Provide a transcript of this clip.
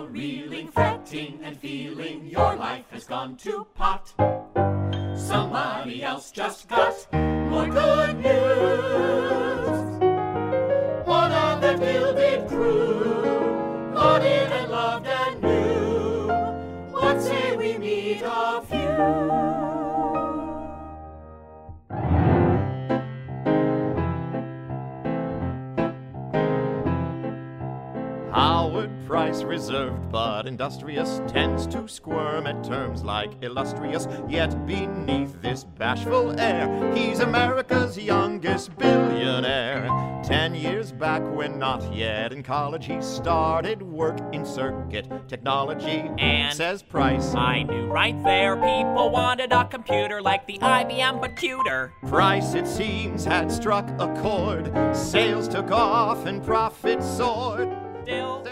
reeling, fretting and feeling your life has gone to pot. Somebody else just got more good news. One of the gilded crew, lauded and loved and knew. What say we meet a few? Howard Price, reserved but industrious, tends to squirm at terms like illustrious. Yet beneath this bashful air, he's America's youngest billionaire. 10 years back, when not yet in college, he started work in circuit technology. And says Price, I knew right there people wanted a computer like the IBM but cuter. Price, it seems, had struck a chord. Sales took off and profits soared. Still